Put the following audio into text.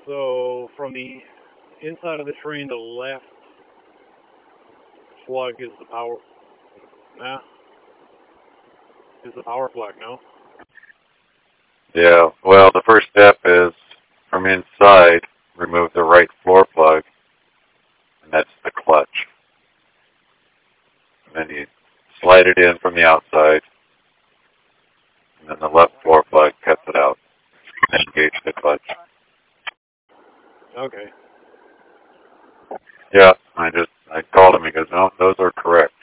So from the inside of the train, the left plug is the power. Nah, is the power plug. No. Yeah, well, the first step is from inside, remove the right floor plug, and that's the clutch. And then you slide it in from the outside, and then the left floor plug cuts it out, and engage the clutch. Okay. Yeah, I called him. He goes, no, those are correct.